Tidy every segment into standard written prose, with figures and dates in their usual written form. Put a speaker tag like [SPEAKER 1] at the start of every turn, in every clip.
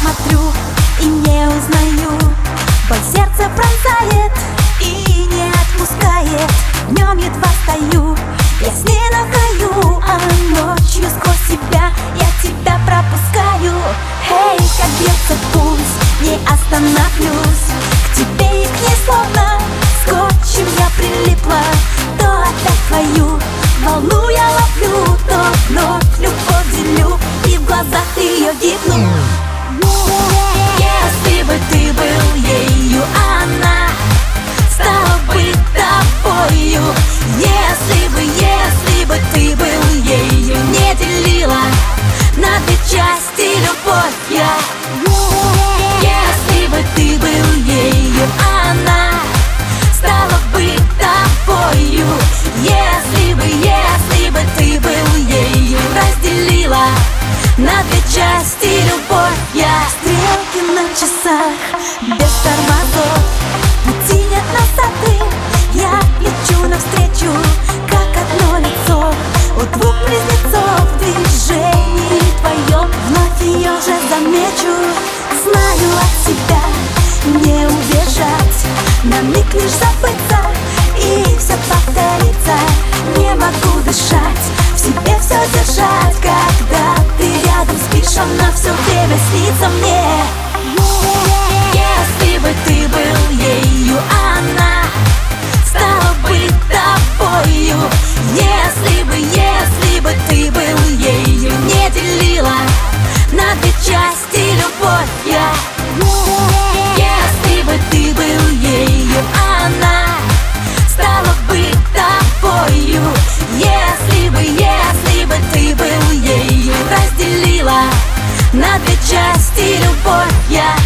[SPEAKER 1] смотрю и не узнаю. Боль сердце пронзает и не отпускает. Днем едва стою, я с ней на краю, а ночью сквозь себя я тебя пропускаю. Эй, как бьется пульс, не остановлюсь. К тебе и к ней словно скотчем я прилипла. То опять твою волну я ловлю, то вновь любовь делю и в глазах ее гибну. Если бы ты был ею, она стала бы тобою. Если бы ты был ею, не делила на две части любовь я. Если бы ты был ею, она стала бы тобою. Если бы ты был ею, разделила на две части любовь я. Стрелки на часах без тормозов, пути нет назады. Я лечу навстречу, как одно лицо у двух близнецов. В движении твоем вновь ее же замечу. Знаю от себя не убежать, на миг лишь забыться и все повторится. Не могу дышать, в себе все держать. Когда ты рядом спишь, она все время снится мне. Если бы ты был ею, она стала бы тобою. Если бы ты был ею, не делила на две части любовь я. Если бы ты был ею, она стала бы тобою. Если бы ты был ею, разделила на две части любовь я.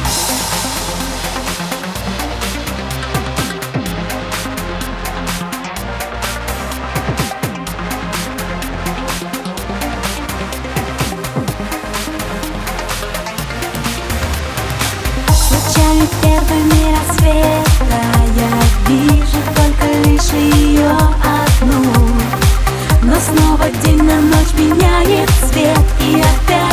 [SPEAKER 1] Случайно первыми рассвета я вижу только лишь ее одну. Но снова день на ночь меняет цвет, и опять